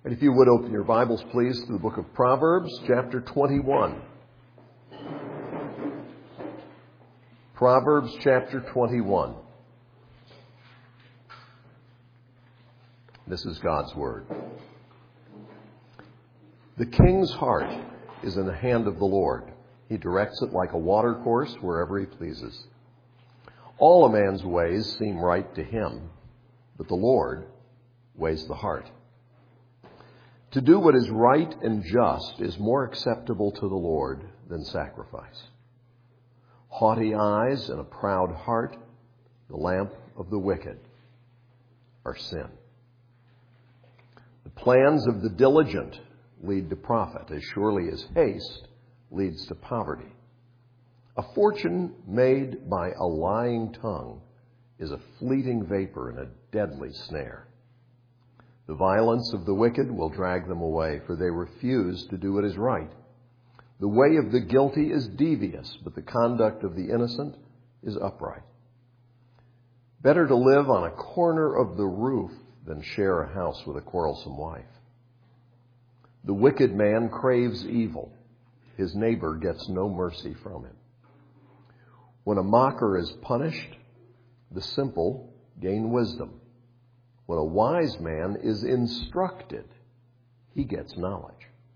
And if you would open your Bibles, please, to the book of Proverbs, chapter 21. Proverbs, chapter 21. This is God's word. The king's heart is in the hand of the Lord. He directs it like a watercourse wherever he pleases. All a man's ways seem right to him, but the Lord weighs the heart. To do what is right and just is more acceptable to the Lord than sacrifice. Haughty eyes and a proud heart, the lamp of the wicked, are sin. The plans of the diligent lead to profit, as surely as haste leads to poverty. A fortune made by a lying tongue is a fleeting vapor and a deadly snare. The violence of the wicked will drag them away, for they refuse to do what is right. The way of the guilty is devious, but the conduct of the innocent is upright. Better to live on a corner of the roof than share a house with a quarrelsome wife. The wicked man craves evil. His neighbor gets no mercy from him. When a mocker is punished, the simple gain wisdom. When a wise man is instructed, he gets knowledge.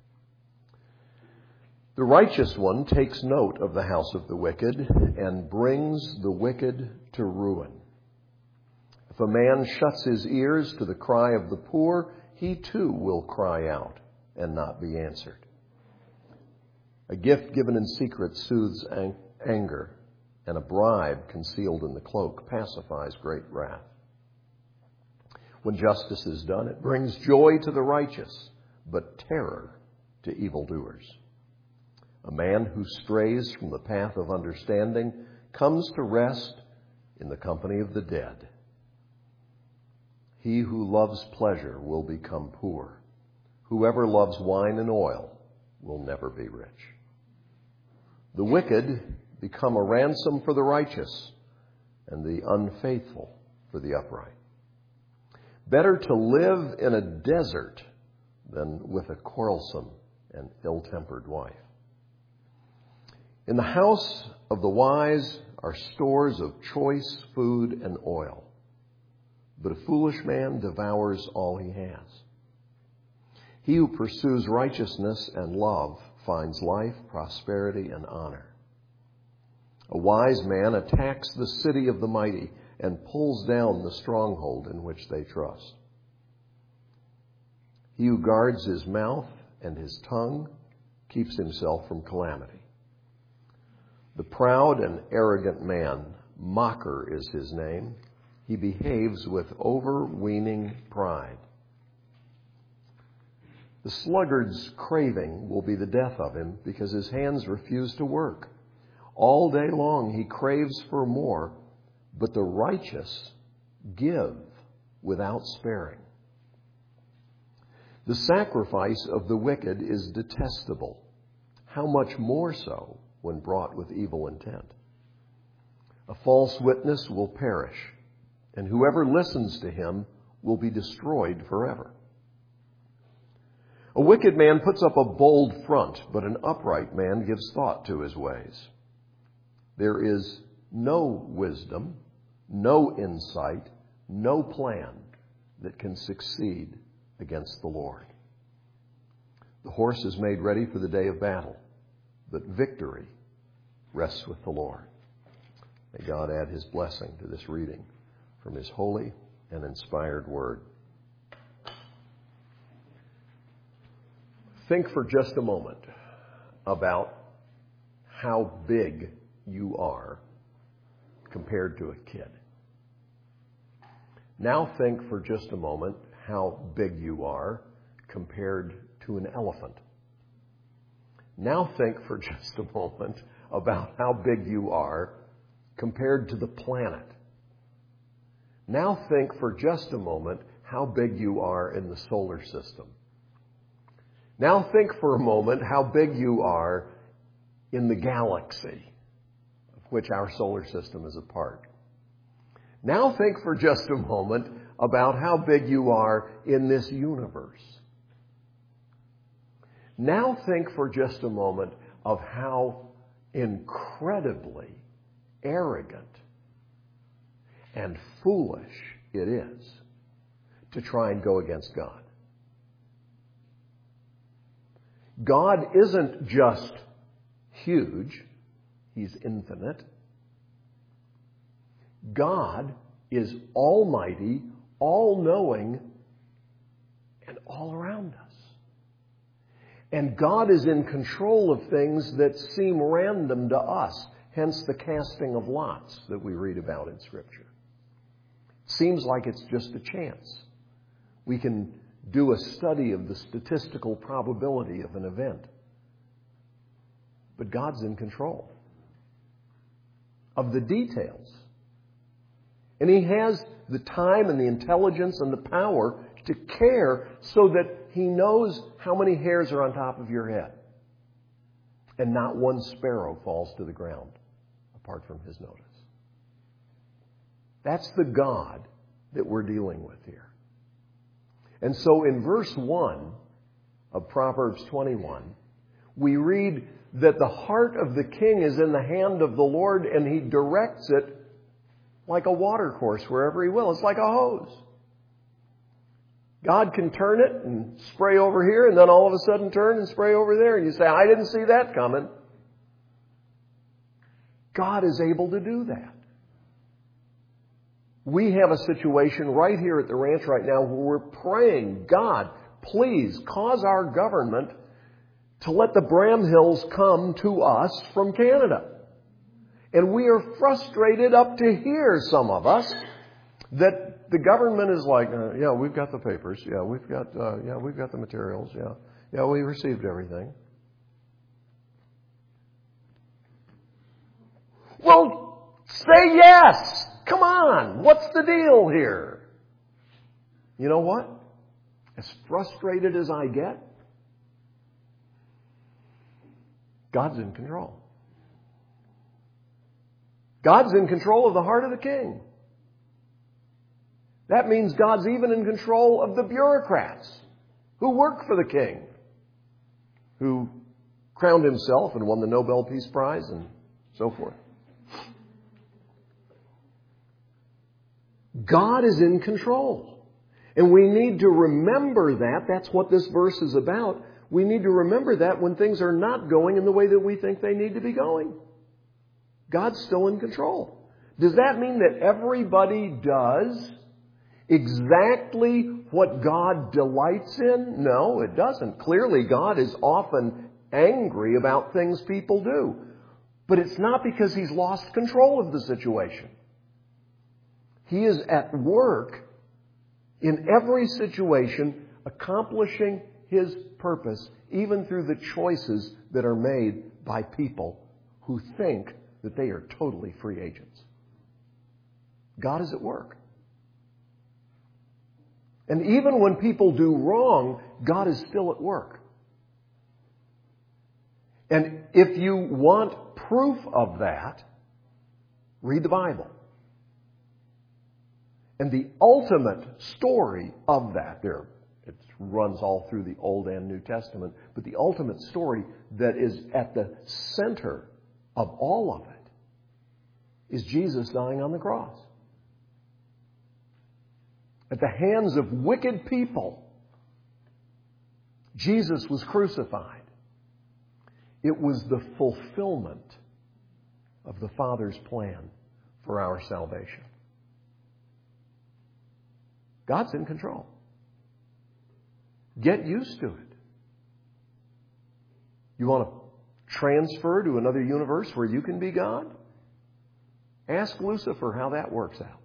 The righteous one takes note of the house of the wicked and brings the wicked to ruin. If a man shuts his ears to the cry of the poor, he too will cry out and not be answered. A gift given in secret soothes anger, and a bribe concealed in the cloak pacifies great wrath. When justice is done, it brings joy to the righteous, but terror to evildoers. A man who strays from the path of understanding comes to rest in the company of the dead. He who loves pleasure will become poor. Whoever loves wine and oil will never be rich. The wicked become a ransom for the righteous, and the unfaithful for the upright. Better to live in a desert than with a quarrelsome and ill-tempered wife. In the house of the wise are stores of choice food and oil, but a foolish man devours all he has. He who pursues righteousness and love finds life, prosperity, and honor. A wise man attacks the city of the mighty and pulls down the stronghold in which they trust. He who guards his mouth and his tongue keeps himself from calamity. The proud and arrogant man, mocker is his name. He behaves with overweening pride. The sluggard's craving will be the death of him because his hands refuse to work. All day long he craves for more, but the righteous give without sparing. The sacrifice of the wicked is detestable. How much more so when brought with evil intent? A false witness will perish, and whoever listens to him will be destroyed forever. A wicked man puts up a bold front, but an upright man gives thought to his ways. There is no wisdom, no insight, no plan that can succeed against the Lord. The horse is made ready for the day of battle, but victory rests with the Lord. May God add his blessing to this reading from his holy and inspired word. Think for just a moment about how big you are compared to a kid. Now think for just a moment how big you are compared to an elephant. Now think for just a moment about how big you are compared to the planet. Now think for just a moment how big you are in the solar system. Now think for a moment how big you are in the galaxy of which our solar system is a part. Now think for just a moment about how big you are in this universe Now think for just a moment of how incredibly arrogant and foolish it is to try and go against God. God isn't just huge. He's infinite. God is almighty, all-knowing, and all around us. And God is in control of things that seem random to us, hence the casting of lots that we read about in Scripture. It seems like it's just a chance. We can do a study of the statistical probability of an event. But God's in control of the details. And He has the time and the intelligence and the power to care so that He knows how many hairs are on top of your head. And not one sparrow falls to the ground apart from His notice. That's the God that we're dealing with here. And so in verse 1 of Proverbs 21, we read that the heart of the king is in the hand of the Lord, and He directs it like a water course wherever He will. It's like a hose. God can turn it and spray over here, and then all of a sudden turn and spray over there. And you say, I didn't see that coming. God is able to do that. We have a situation right here at the ranch right now where we're praying, God, please cause our government to let the Bramhills come to us from Canada. And we are frustrated up to here, some of us, that the government is like, yeah, we've got the papers. Yeah, we've got the materials. Yeah, we received everything. Well, say yes. Come on. What's the deal here? You know what? As frustrated as I get, God's in control. God's in control of the heart of the king. That means God's even in control of the bureaucrats who work for the king, who crowned himself and won the Nobel Peace Prize and so forth. God is in control. And we need to remember that. That's what this verse is about. We need to remember that when things are not going in the way that we think they need to be going. God's still in control. Does that mean that everybody does exactly what God delights in? No, it doesn't. Clearly, God is often angry about things people do. But it's not because He's lost control of the situation. He is at work in every situation, accomplishing His purpose, even through the choices that are made by people who think that they are totally free agents. God is at work. And even when people do wrong, God is still at work. And if you want proof of that, read the Bible. And the ultimate story of that, it runs all through the Old and New Testament, but the ultimate story that is at the center of all of it is Jesus dying on the cross. At the hands of wicked people, Jesus was crucified. It was the fulfillment of the Father's plan for our salvation. God's in control. Get used to it. You want to transfer to another universe where you can be God? Ask Lucifer how that works out.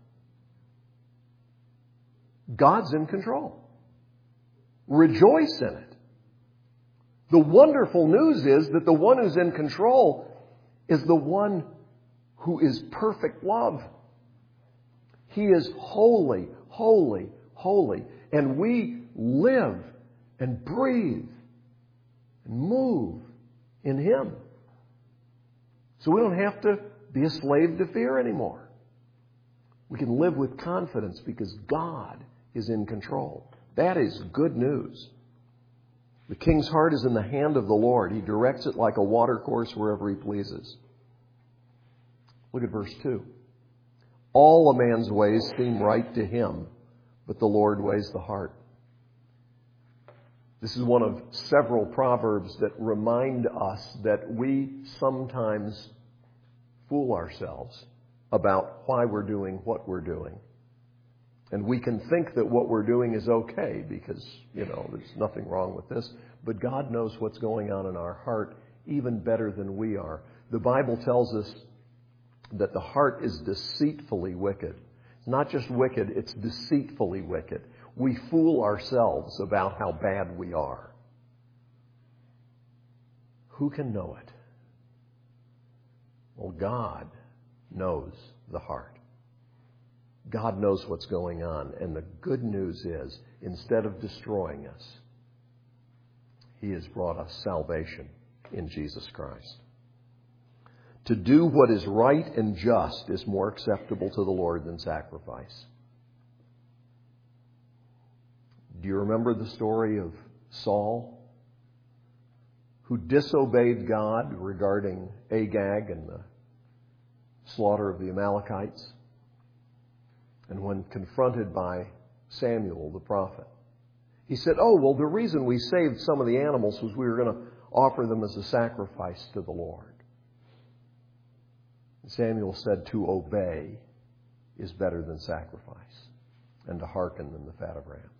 God's in control. Rejoice in it. The wonderful news is that the one who's in control is the one who is perfect love. He is holy, holy, holy. And we live and breathe and move in Him. So we don't have to be a slave to fear anymore. We can live with confidence because God is in control. That is good news. The king's heart is in the hand of the Lord. He directs it like a watercourse wherever he pleases. Look at verse 2. All a man's ways seem right to him, but the Lord weighs the heart. This is one of several proverbs that remind us that we sometimes fool ourselves about why we're doing what we're doing. And we can think that what we're doing is okay because, there's nothing wrong with this. But God knows what's going on in our heart even better than we are. The Bible tells us that the heart is deceitfully wicked. It's not just wicked, it's deceitfully wicked. We fool ourselves about how bad we are. Who can know it? Well, God knows the heart. God knows what's going on. And the good news is, instead of destroying us, He has brought us salvation in Jesus Christ. To do what is right and just is more acceptable to the Lord than sacrifice. Do you remember the story of Saul, who disobeyed God regarding Agag and the slaughter of the Amalekites? And when confronted by Samuel, the prophet, he said, the reason we saved some of the animals was we were going to offer them as a sacrifice to the Lord. And Samuel said, to obey is better than sacrifice, and to hearken than the fat of rams.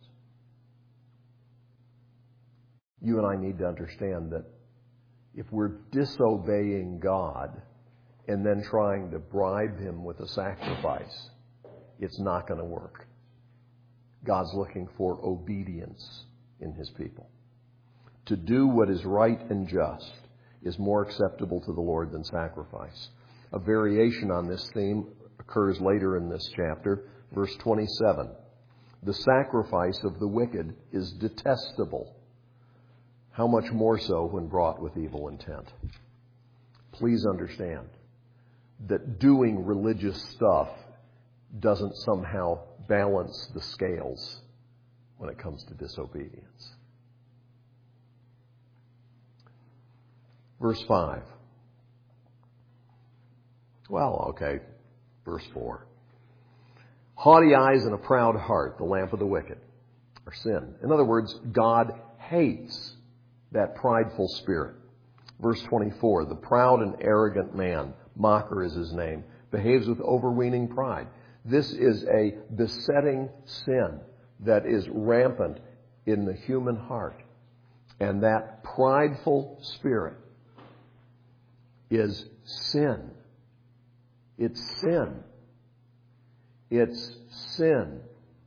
You and I need to understand that if we're disobeying God and then trying to bribe Him with a sacrifice, it's not going to work. God's looking for obedience in His people. To do what is right and just is more acceptable to the Lord than sacrifice. A variation on this theme occurs later in this chapter, verse 27. The sacrifice of the wicked is detestable. How much more so when brought with evil intent? Please understand that doing religious stuff doesn't somehow balance the scales when it comes to disobedience. Verse 5. Verse 4. Haughty eyes and a proud heart, the lamp of the wicked, are sin. In other words, God hates that prideful spirit. Verse 24. The proud and arrogant man, mocker is his name, behaves with overweening pride. This is a besetting sin that is rampant in the human heart. And that prideful spirit is sin. It's sin. It's sin.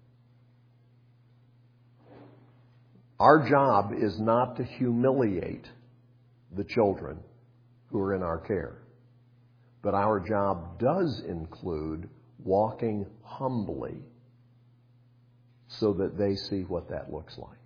Our job is not to humiliate the children who are in our care. But our job does include walking humbly so that they see what that looks like.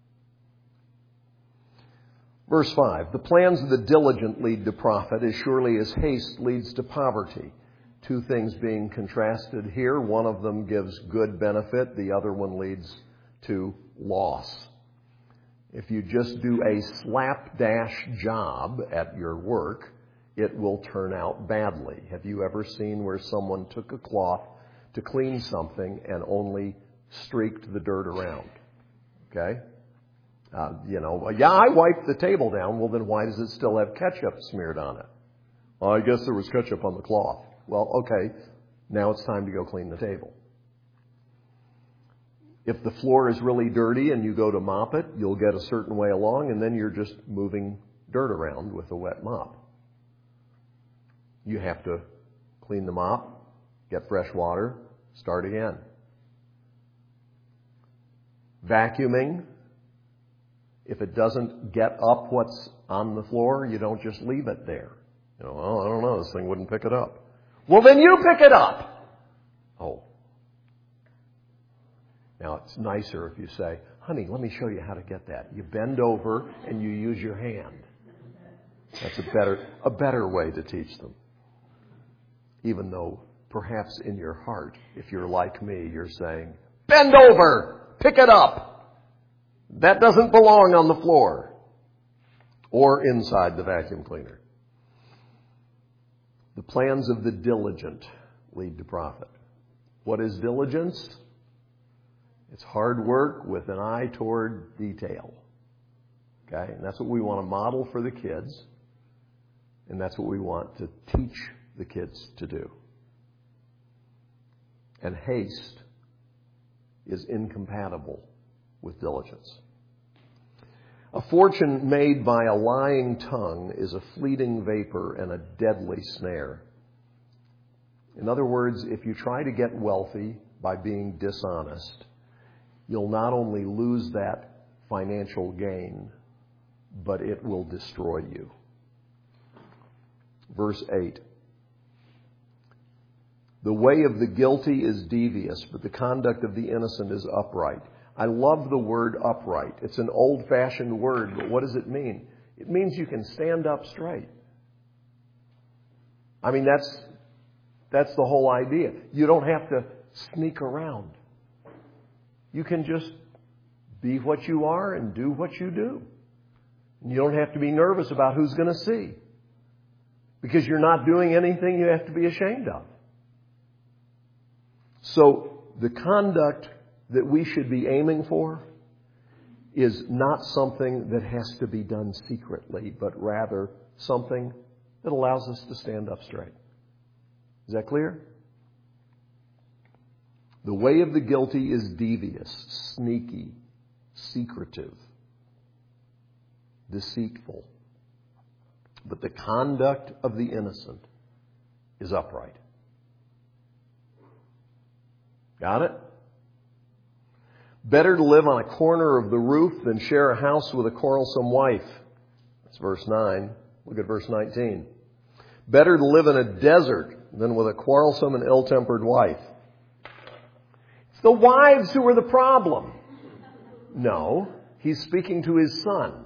Verse 5, the plans of the diligent lead to profit as surely as haste leads to poverty. Two things being contrasted here. One of them gives good benefit. The other one leads to loss. If you just do a slapdash job at your work, it will turn out badly. Have you ever seen where someone took a cloth to clean something and only streaked the dirt around? Okay? I wiped the table down. Well, then why does it still have ketchup smeared on it? Well, I guess there was ketchup on the cloth. Well, okay, now it's time to go clean the table. If the floor is really dirty and you go to mop it, you'll get a certain way along, and then you're just moving dirt around with a wet mop. You have to clean the mop, get fresh water, start again. Vacuuming, if it doesn't get up what's on the floor, you don't just leave it there. I don't know, this thing wouldn't pick it up. Well, then you pick it up. Oh. Now, it's nicer if you say, honey, let me show you how to get that. You bend over and you use your hand. That's a better way to teach them. Even though perhaps in your heart, if you're like me, you're saying, bend over, pick it up. That doesn't belong on the floor or inside the vacuum cleaner. The plans of the diligent lead to profit. What is diligence? It's hard work with an eye toward detail. Okay? And that's what we want to model for the kids. And that's what we want to teach the kids to do. And haste is incompatible with diligence. A fortune made by a lying tongue is a fleeting vapor and a deadly snare. In other words, if you try to get wealthy by being dishonest, you'll not only lose that financial gain, but it will destroy you. Verse 8. The way of the guilty is devious, but the conduct of the innocent is upright. I love the word upright. It's an old-fashioned word, but what does it mean? It means you can stand up straight. I mean, that's the whole idea. You don't have to sneak around. You can just be what you are and do what you do. You don't have to be nervous about who's going to see, because you're not doing anything you have to be ashamed of. So the conduct that we should be aiming for is not something that has to be done secretly, but rather something that allows us to stand up straight. Is that clear? The way of the guilty is devious, sneaky, secretive, deceitful. But the conduct of the innocent is upright. Got it? Better to live on a corner of the roof than share a house with a quarrelsome wife. That's verse 9. Look at verse 19. Better to live in a desert than with a quarrelsome and ill-tempered wife. It's the wives who are the problem. No, he's speaking to his son.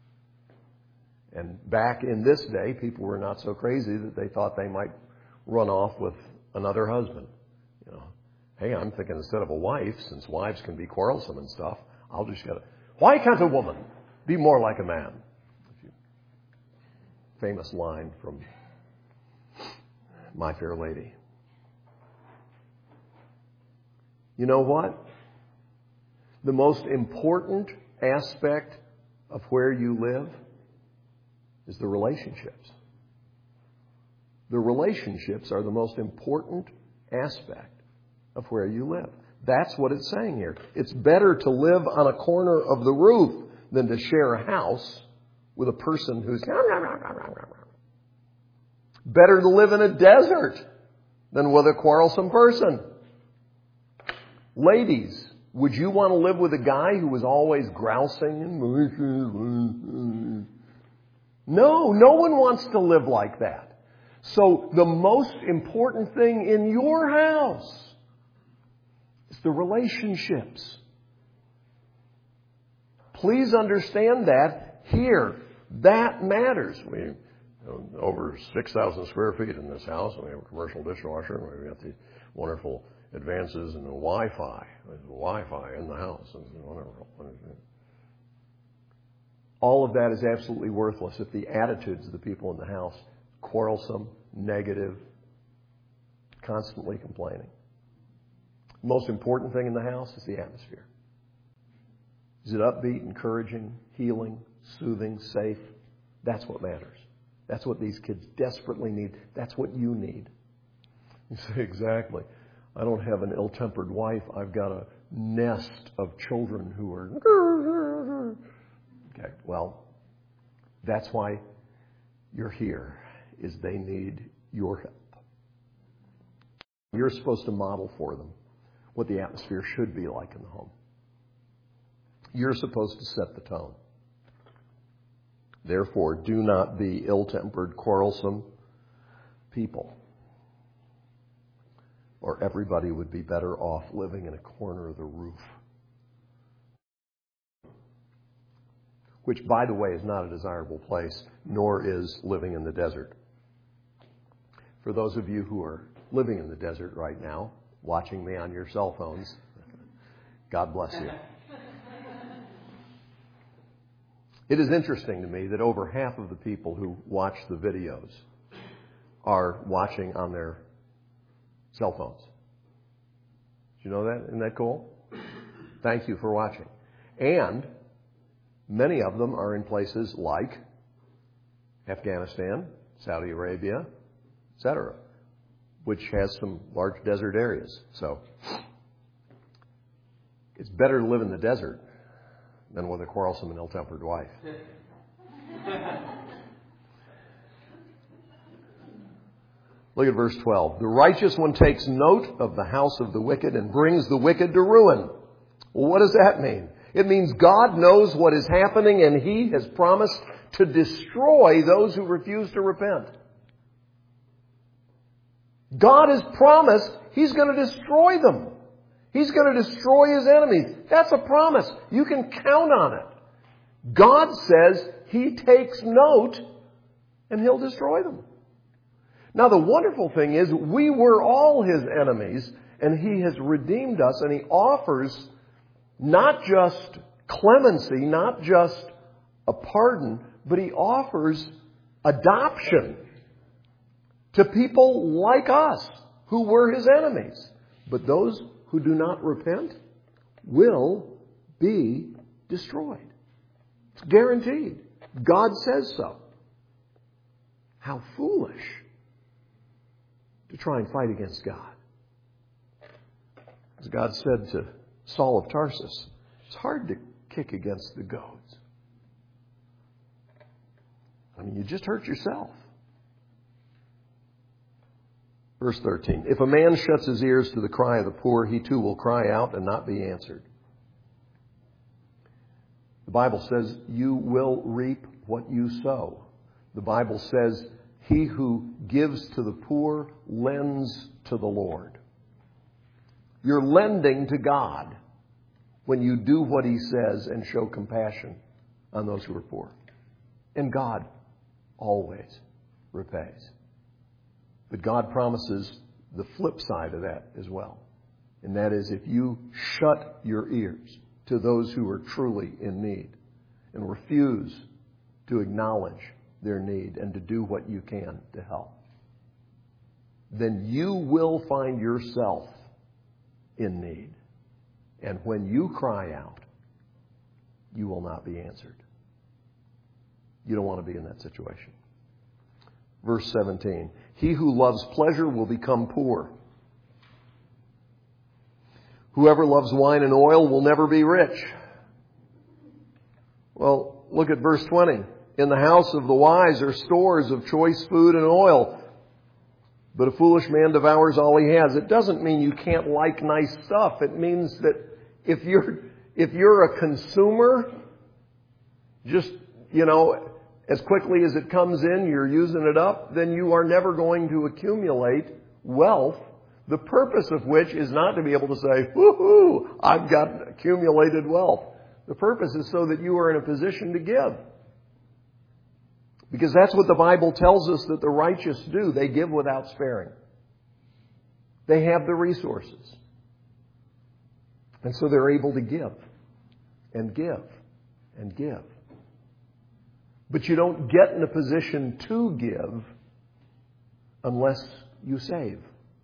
And back in this day, people were not so crazy that they thought they might run off with another husband. You know, hey, I'm thinking instead of a wife, since wives can be quarrelsome and stuff, I'll just get why can't a woman be more like a man? Famous line from My Fair Lady. You know what? The most important aspect of where you live is the relationships. The relationships are the most important aspect of where you live. That's what it's saying here. It's better to live on a corner of the roof than to share a house with a person who's... Better to live in a desert than with a quarrelsome person. Ladies, would you want to live with a guy who was always grousing? No, no one wants to live like that. So the most important thing in your house is the relationships. Please understand that here. That matters. We over 6,000 square feet in this house, and we have a commercial dishwasher, and we've got these wonderful advances in the Wi-Fi. There's Wi-Fi in the house. All of that is absolutely worthless if the attitudes of the people in the house, quarrelsome, negative, constantly complaining. The most important thing in the house is the atmosphere. Is it upbeat, encouraging, healing, soothing, safe? That's what matters. That's what these kids desperately need. That's what you need. You say, exactly. I don't have an ill-tempered wife. I've got a nest of children who are... Okay, well, that's why you're here, is they need your help. You're supposed to model for them what the atmosphere should be like in the home. You're supposed to set the tone. Therefore, do not be ill-tempered, quarrelsome people, or everybody would be better off living in a corner of the roof. Which, by the way, is not a desirable place, nor is living in the desert. For those of you who are living in the desert right now, watching me on your cell phones, God bless you. It is interesting to me that over half of the people who watch the videos are watching on their cell phones. Did you know that? Isn't that cool? Thank you for watching. And many of them are in places like Afghanistan, Saudi Arabia, etc., which has some large desert areas. So it's better to live in the desert than with a quarrelsome and ill-tempered wife. Look at verse 12. The righteous one takes note of the house of the wicked and brings the wicked to ruin. Well, what does that mean? It means God knows what is happening and He has promised to destroy those who refuse to repent. God has promised He's going to destroy them. He's going to destroy His enemies. That's a promise. You can count on it. God says He takes note and He'll destroy them. Now the wonderful thing is we were all His enemies and He has redeemed us and He offers not just clemency, not just a pardon, but He offers adoption to people like us who were His enemies. But those who do not repent will be destroyed. It's guaranteed. God says so. How foolish to try and fight against God. As God said to Saul of Tarsus, it's hard to kick against the goads. I mean, you just hurt yourself. Verse 13, if a man shuts his ears to the cry of the poor, he too will cry out and not be answered. The Bible says you will reap what you sow. The Bible says he who gives to the poor lends to the Lord. You're lending to God when you do what He says and show compassion on those who are poor. And God always repays. But God promises the flip side of that as well. And that is if you shut your ears to those who are truly in need and refuse to acknowledge their need and to do what you can to help, then you will find yourself in need. And when you cry out, you will not be answered. You don't want to be in that situation. Verse 17, he who loves pleasure will become poor. Whoever loves wine and oil will never be rich. Well, look at verse 20. In the house of the wise are stores of choice food and oil, but a foolish man devours all he has. It doesn't mean you can't like nice stuff. It means that if you're a consumer, just, as quickly as it comes in, you're using it up, then you are never going to accumulate wealth, the purpose of which is not to be able to say, woohoo, I've got accumulated wealth. The purpose is so that you are in a position to give. Because that's what the Bible tells us that the righteous do. They give without sparing. They have the resources. And so they're able to give and give and give. But you don't get in a position to give unless you save.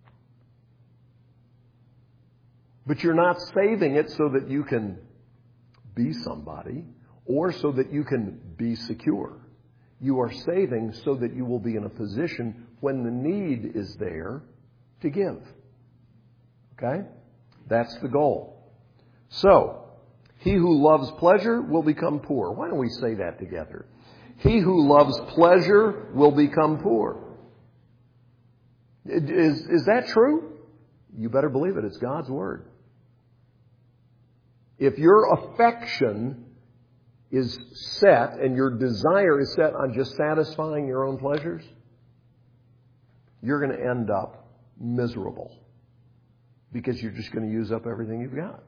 But you're not saving it so that you can be somebody or so that you can be secure. You are saving so that you will be in a position when the need is there to give. Okay? That's the goal. So, he who loves pleasure will become poor. Why don't we say that together? He who loves pleasure will become poor. Is that true? You better believe it. It's God's Word. If your affection is set and your desire is set on just satisfying your own pleasures, you're going to end up miserable because you're just going to use up everything you've got.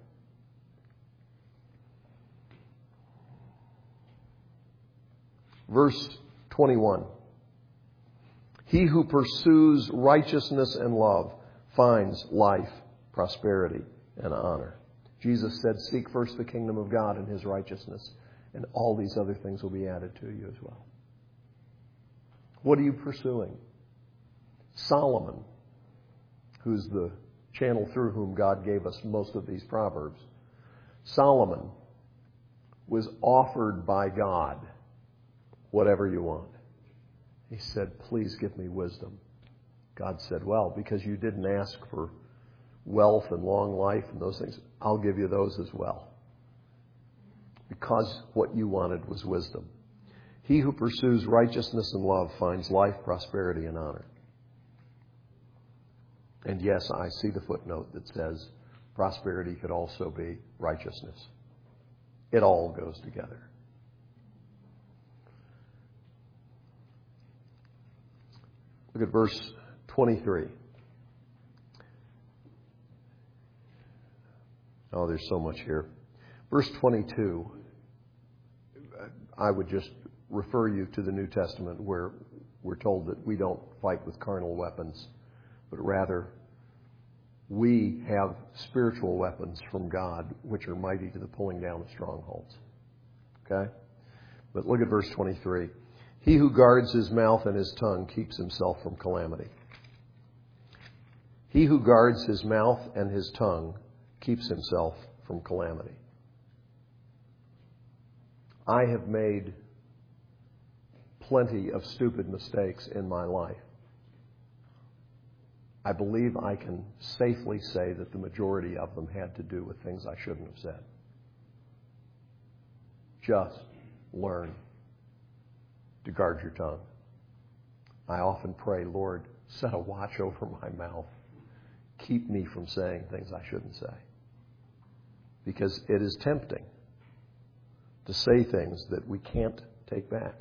Verse 21. He who pursues righteousness and love finds life, prosperity, and honor. Jesus said, seek first the kingdom of God and His righteousness, and all these other things will be added to you as well. What are you pursuing? Solomon, who's the channel through whom God gave us most of these Proverbs, Solomon was offered by God whatever you want. He said, please give me wisdom. God said, well, because you didn't ask for wealth and long life and those things, I'll give you those as well. Because what you wanted was wisdom. He who pursues righteousness and love finds life, prosperity, and honor. And yes, I see the footnote that says prosperity could also be righteousness. It all goes together. Look at verse 23. Oh, there's so much here. Verse 22, I would just refer you to the New Testament where we're told that we don't fight with carnal weapons, but rather we have spiritual weapons from God, which are mighty to the pulling down of strongholds. Okay? But look at verse 23. He who guards his mouth and his tongue keeps himself from calamity. He who guards his mouth and his tongue keeps himself from calamity. I have made plenty of stupid mistakes in my life. I believe I can safely say that the majority of them had to do with things I shouldn't have said. Just learn to guard your tongue. I often pray, Lord, set a watch over my mouth. Keep me from saying things I shouldn't say. Because it is tempting to say things that we can't take back.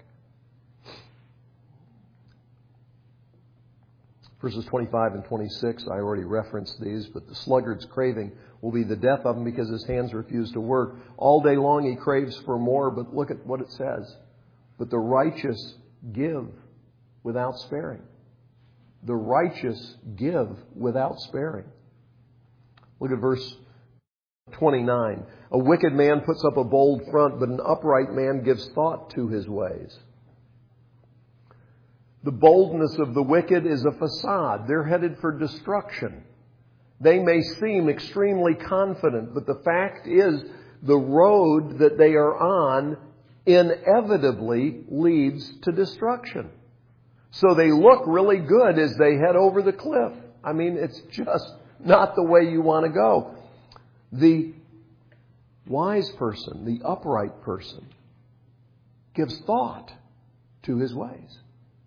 Verses 25 and 26, I already referenced these, but the sluggard's craving will be the death of him because his hands refuse to work. All day long he craves for more, but look at what it says. But the righteous give without sparing. The righteous give without sparing. Look at verse 29. A wicked man puts up a bold front, but an upright man gives thought to his ways. The boldness of the wicked is a facade. They're headed for destruction. They may seem extremely confident, but the fact is the road that they are on inevitably leads to destruction. So they look really good as they head over the cliff. I mean, it's just not the way you want to go. The wise person, the upright person, gives thought to his ways.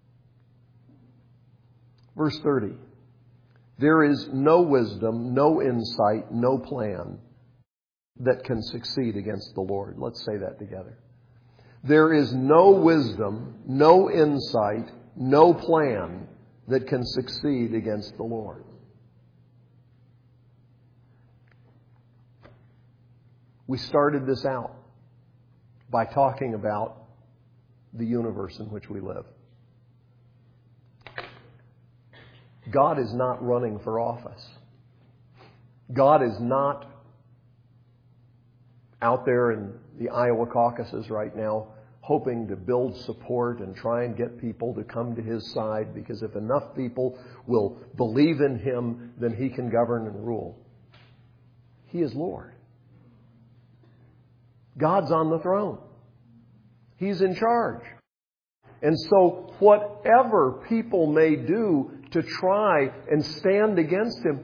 Verse 30. There is no wisdom, no insight, no plan that can succeed against the Lord. Let's say that together. There is no wisdom, no insight, no plan that can succeed against the Lord. We started this out by talking about the universe in which we live. God is not running for office. God is not out there in the Iowa caucuses right now hoping to build support and try and get people to come to his side, because if enough people will believe in him, then he can govern and rule. He is Lord. God's on the throne. He's in charge. And so whatever people may do to try and stand against him,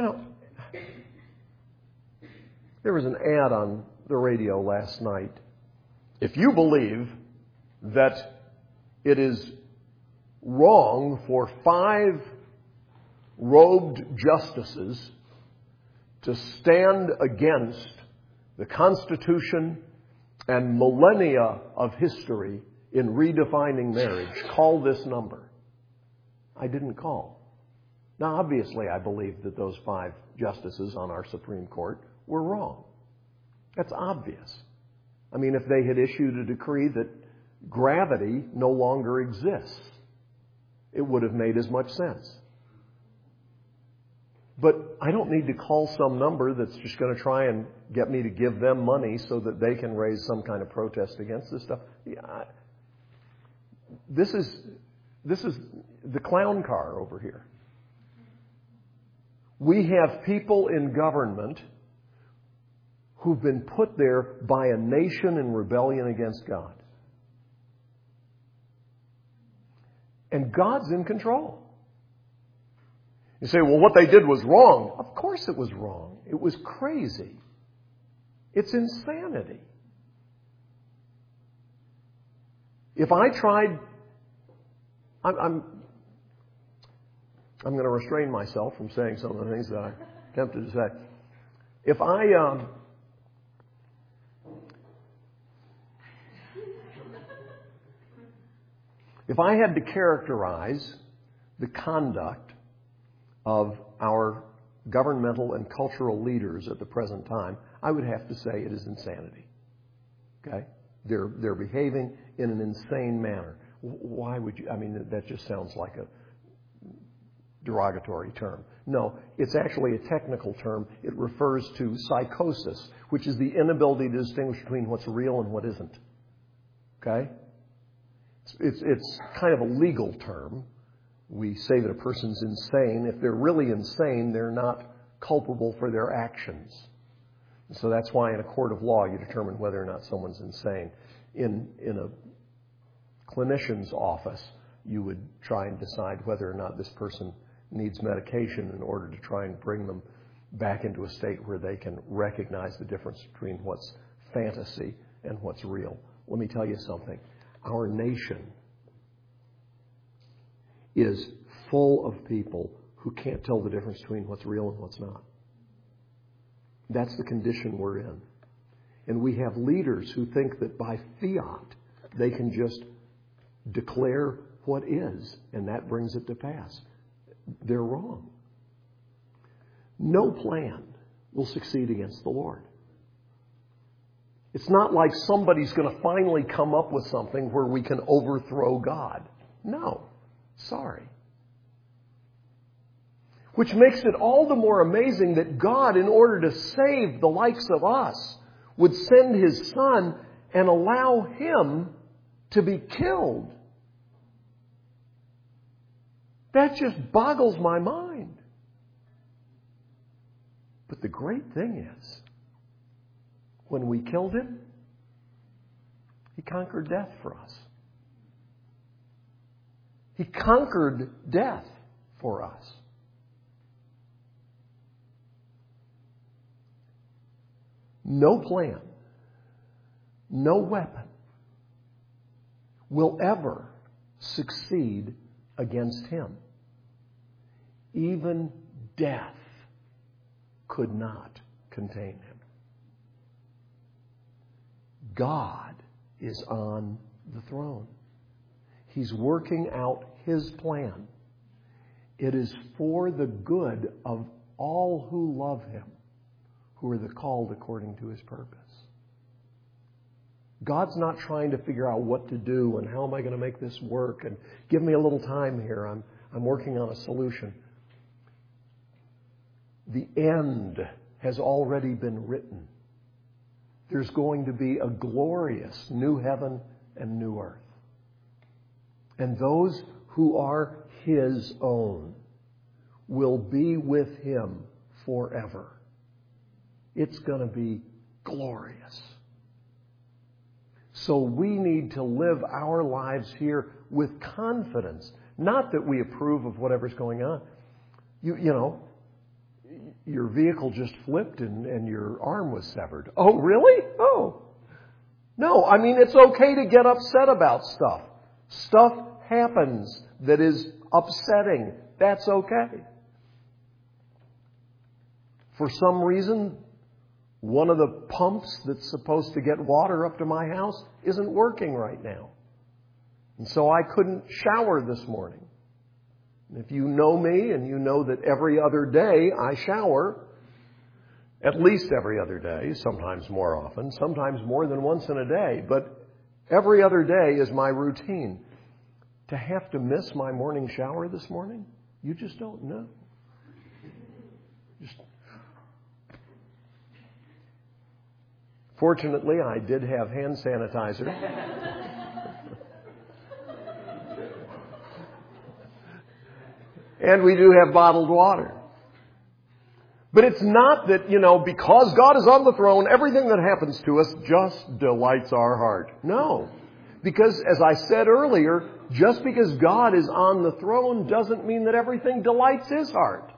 there was an ad on the radio last night. If you believe that it is wrong for 5 robed justices to stand against the Constitution and millennia of history in redefining marriage, call this number. I didn't call. Now, obviously, I believe that those 5 justices on our Supreme Court were wrong. That's obvious. I mean, if they had issued a decree that gravity no longer exists, it would have made as much sense. But I don't need to call some number that's just going to try and get me to give them money so that they can raise some kind of protest against this stuff. Yeah, this is the clown car over here. We have people in government who've been put there by a nation in rebellion against God. And God's in control. You say, well, what they did was wrong. Of course it was wrong. It was crazy. It's insanity. If I tried, I'm going to restrain myself from saying some of the things that I'm tempted to say. If I had to characterize the conduct of our governmental and cultural leaders at the present time, I would have to say it is insanity. Okay? They're behaving in an insane manner. Why would you? I mean, that just sounds like a derogatory term. No, it's actually a technical term. It refers to psychosis, which is the inability to distinguish between what's real and what isn't. Okay? It's kind of a legal term. We say that a person's insane. If they're really insane, they're not culpable for their actions. So that's why in a court of law you determine whether or not someone's insane. In a clinician's office, you would try and decide whether or not this person needs medication in order to try and bring them back into a state where they can recognize the difference between what's fantasy and what's real. Let me tell you something. Our nation is full of people who can't tell the difference between what's real and what's not. That's the condition we're in. And we have leaders who think that by fiat they can just declare what is, and that brings it to pass. They're wrong. No plan will succeed against the Lord. It's not like somebody's going to finally come up with something where we can overthrow God. No. Sorry. Which makes it all the more amazing that God, in order to save the likes of us, would send His Son and allow Him to be killed. That just boggles my mind. But the great thing is, when we killed Him, He conquered death for us. He conquered death for us. No plan, no weapon will ever succeed against Him. Even death could not contain Him. God is on the throne. He's working out His plan. It is for the good of all who love Him, who are the called according to His purpose. God's not trying to figure out what to do and how am I going to make this work and give me a little time here. I'm working on a solution. The end has already been written. There's going to be a glorious new heaven and new earth. And those who are His own will be with Him forever. It's going to be glorious. So we need to live our lives here with confidence. Not that we approve of whatever's going on. You know, your vehicle just flipped and your arm was severed. Oh, really? Oh. No, I mean, it's okay to get upset about stuff. Stuff happens that is upsetting. That's okay. For some reason, one of the pumps that's supposed to get water up to my house isn't working right now. And so I couldn't shower this morning. If you know me and you know that every other day I shower, at least every other day, sometimes more often, sometimes more than once in a day, but every other day is my routine. To have to miss my morning shower this morning, you just don't know. Fortunately, I did have hand sanitizer. And we do have bottled water. But it's not that, because God is on the throne, everything that happens to us just delights our heart. No. Because, as I said earlier, just because God is on the throne doesn't mean that everything delights His heart.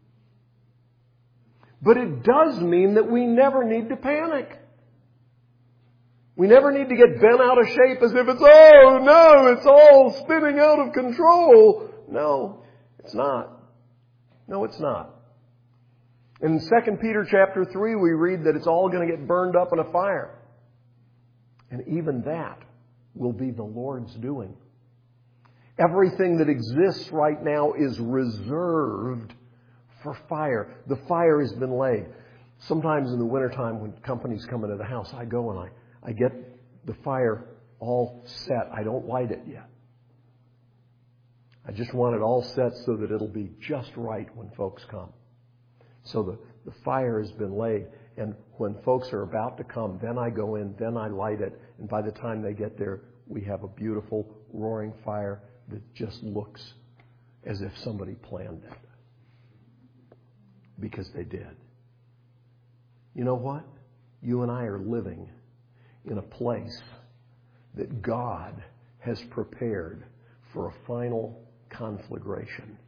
But it does mean that we never need to panic. We never need to get bent out of shape as if it's all spinning out of control. No, it's not. No, it's not. In 2 Peter chapter 3, we read that it's all going to get burned up in a fire. And even that will be the Lord's doing. Everything that exists right now is reserved for fire. The fire has been laid. Sometimes in the wintertime when companies come into the house, I go and I get the fire all set. I don't light it yet. I just want it all set so that it'll be just right when folks come. So the fire has been laid. And when folks are about to come, then I go in, then I light it. And by the time they get there, we have a beautiful roaring fire that just looks as if somebody planned it. Because they did. You know what? You and I are living in a place that God has prepared for a final conflagration.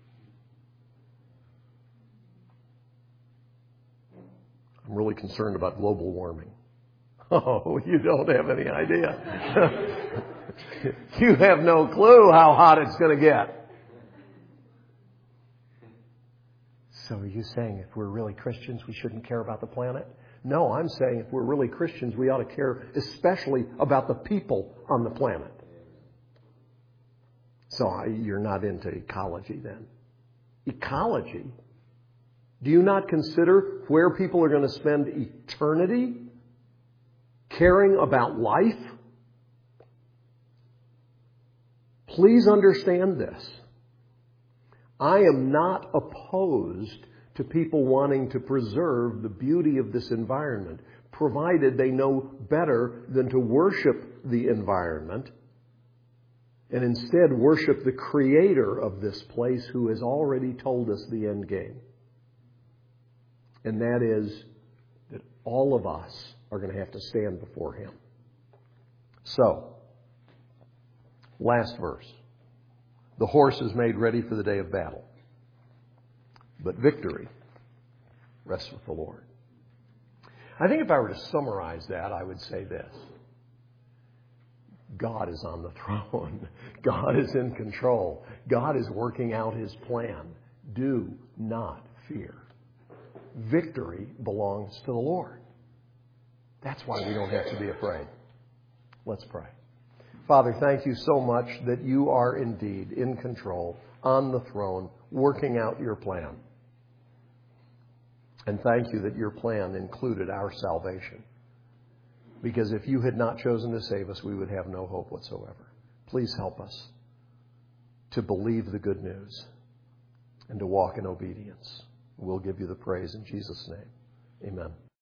I'm really concerned about global warming. Oh, you don't have any idea. You have no clue how hot it's going to get. So are you saying if we're really Christians, we shouldn't care about the planet? No, I'm saying if we're really Christians, we ought to care especially about the people on the planet. So you're not into ecology then. Ecology? Do you not consider where people are going to spend eternity caring about life? Please understand this. I am not opposed to people wanting to preserve the beauty of this environment, provided they know better than to worship the environment and instead worship the creator of this place who has already told us the end game. And that is that all of us are going to have to stand before Him. So, last verse. The horse is made ready for the day of battle, but victory rests with the Lord. I think if I were to summarize that, I would say this. God is on the throne. God is in control. God is working out His plan. Do not fear. Victory belongs to the Lord. That's why we don't have to be afraid. Let's pray. Father, thank you so much that you are indeed in control, on the throne, working out your plan. And thank you that your plan included our salvation. Because if you had not chosen to save us, we would have no hope whatsoever. Please help us to believe the good news and to walk in obedience. We'll give you the praise in Jesus' name. Amen.